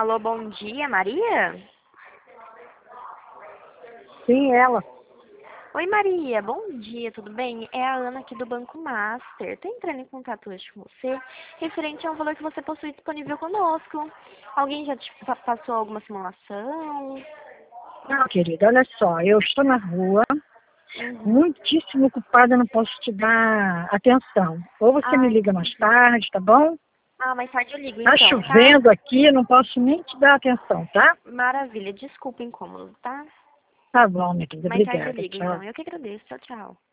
Alô, bom dia, Maria? Sim, ela. Oi, Maria, bom dia, tudo bem? É a Ana aqui do Banco Master. Tô entrando em contato hoje com você, referente a um valor que você possui disponível conosco. Alguém já te passou alguma simulação? Não, querida, olha só, eu estou na rua, Uhum. muitíssimo ocupada, não posso te dar atenção. Ou você me Ah, liga mais entendi. tarde, tá bom? Ah, mais tarde eu ligo Tá então, tá? chovendo aqui, não posso nem te dar atenção, tá? Maravilha, desculpa o incômodo, tá? Tá bom, minha querida, Mais tarde eu obrigada, ligo tchau. então. Eu que agradeço. Tchau, tchau.